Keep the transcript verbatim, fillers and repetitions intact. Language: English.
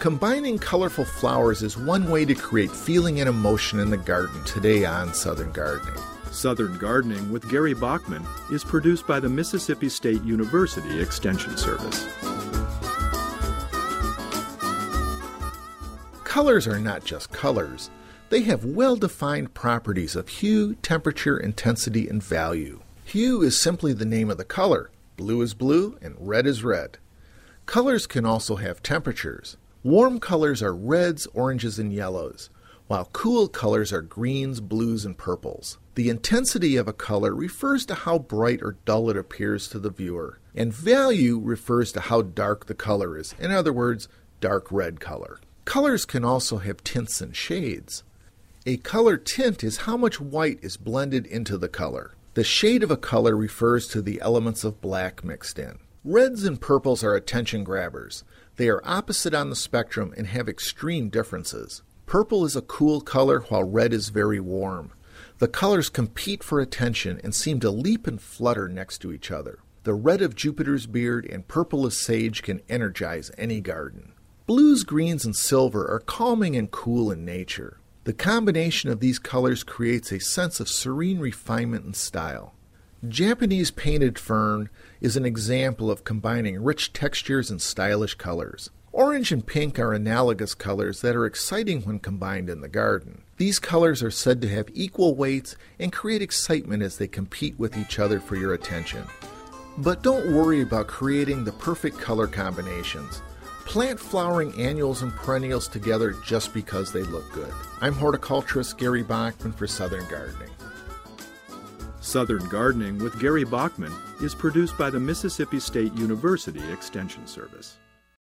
Combining colorful flowers is one way to create feeling and emotion in the garden today on Southern Gardening. Southern Gardening with Gary Bachman is produced by the Mississippi State University Extension Service. Colors are not just colors. They have well-defined properties of hue, temperature, intensity, and value. Hue is simply the name of the color. Blue is blue and red is red. Colors can also have temperatures. Warm colors are reds, oranges, and yellows, while cool colors are greens, blues, and purples. The intensity of a color refers to how bright or dull it appears to the viewer, and value refers to how dark the color is, in other words, dark red color. Colors can also have tints and shades. A color tint is how much white is blended into the color. The shade of a color refers to the elements of black mixed in. Reds and purples are attention grabbers. They are opposite on the spectrum and have extreme differences. Purple is a cool color while red is very warm. The colors compete for attention and seem to leap and flutter next to each other. The red of Jupiter's beard and purple of sage can energize any garden. Blues, greens, and silver are calming and cool in nature. The combination of these colors creates a sense of serene refinement and style. Japanese painted fern is an example of combining rich textures and stylish colors. Orange and pink are analogous colors that are exciting when combined in the garden. These colors are said to have equal weights and create excitement as they compete with each other for your attention. But don't worry about creating the perfect color combinations. Plant flowering annuals and perennials together just because they look good. I'm horticulturist Gary Bachman for Southern Gardening. Southern Gardening with Gary Bachman is produced by the Mississippi State University Extension Service.